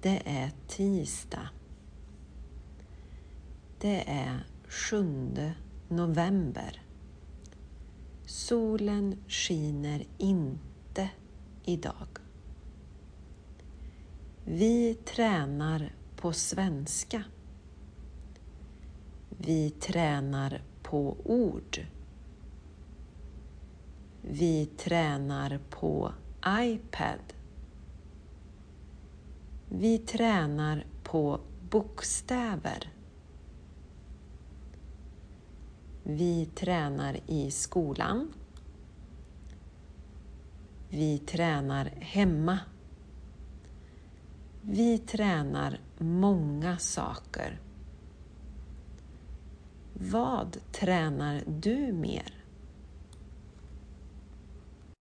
Det är tisdag. Det är 7 november. Solen skiner inte idag. Vi tränar på svenska. Vi tränar på ord. Vi tränar på iPad. Vi tränar på bokstäver. Vi tränar i skolan. Vi tränar hemma. Vi tränar många saker. Vad tränar du mer?